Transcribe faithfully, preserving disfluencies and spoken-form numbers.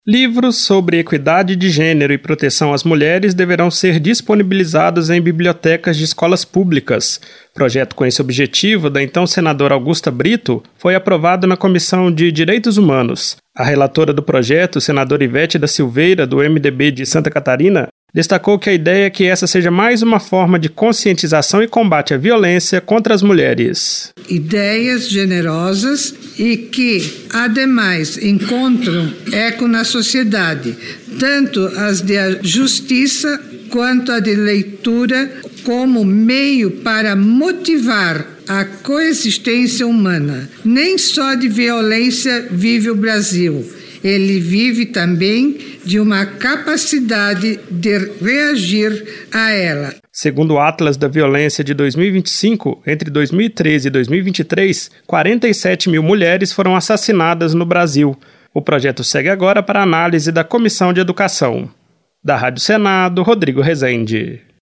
Livros sobre equidade de gênero e proteção às mulheres deverão ser disponibilizados em bibliotecas de escolas públicas. Projeto com esse objetivo, da então senadora Augusta Brito, foi aprovado na Comissão de Direitos Humanos. A relatora do projeto, senadora Ivete da Silveira, do M D B de Santa Catarina, destacou que a ideia é que essa seja mais uma forma de conscientização e combate à violência contra as mulheres. Ideias generosas e que, ademais, encontram eco na sociedade, tanto as de justiça quanto a de leitura, como meio para motivar a coexistência humana. Nem só de violência vive o Brasil. Ele vive também de uma capacidade de reagir a ela. Segundo o Atlas da Violência de dois mil e vinte e cinco, entre dois mil e treze e dois mil e vinte e três, quarenta e sete mil mulheres foram assassinadas no Brasil. O projeto segue agora para análise da Comissão de Educação. Da Rádio Senado, Rodrigo Rezende.